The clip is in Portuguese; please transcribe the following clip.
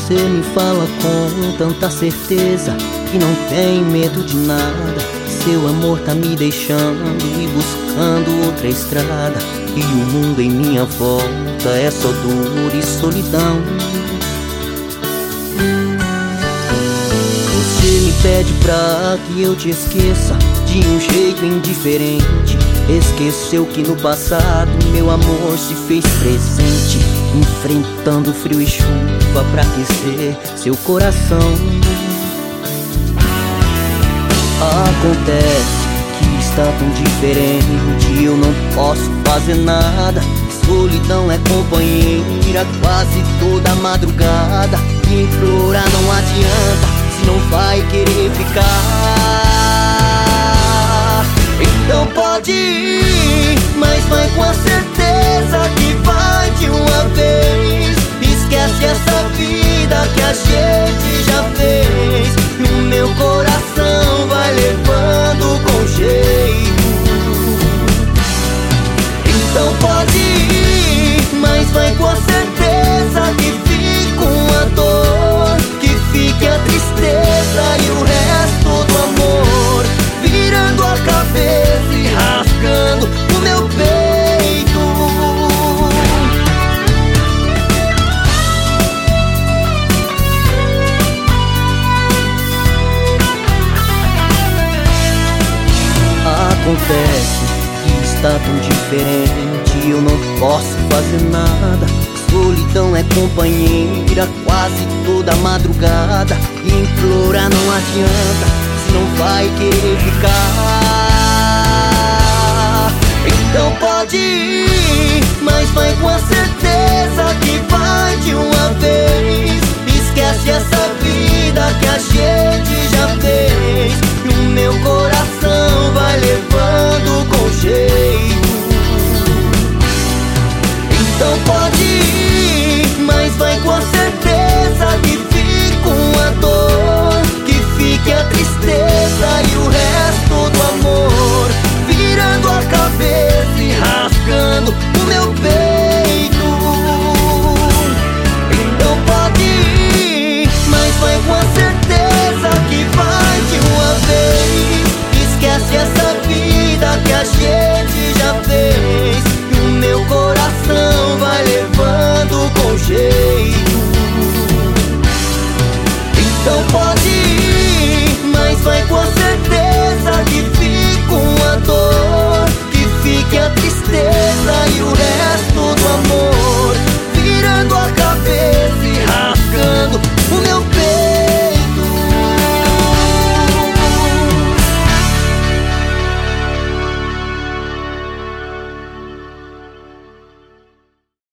Você me fala com tanta certeza que não tem medo de nada, que seu amor tá me deixando e buscando outra estrada, e o mundo em minha volta é só dor e solidão. Você me pede pra que eu te esqueça de um jeito indiferente. Esqueceu que no passado meu amor se fez presente, enfrentando frio e chuva pra aquecer seu coração. Acontece que está tão diferente, eu não posso fazer nada. Solidão é companheira quase toda madrugada, e implorar não adianta se não vai querer ficar. Então pode ir, mas vai com a certeza que vai de uma vez. Esquece essa vida que a gente já fez, e o meu coração vai levando com jeito. Então pode ir, mas vai com a certeza que fica uma dor, que fique a tristeza e o resto do amor virando a cabeça e rasgando o meu peito. Acontece que está tão diferente, eu não posso fazer nada. Solidão é companheira quase toda madrugada, e implorar não adianta se não vai querer ficar. Então pode ir, mas vai com a certeza que vai de uma vez. Esquece essa vida que a gente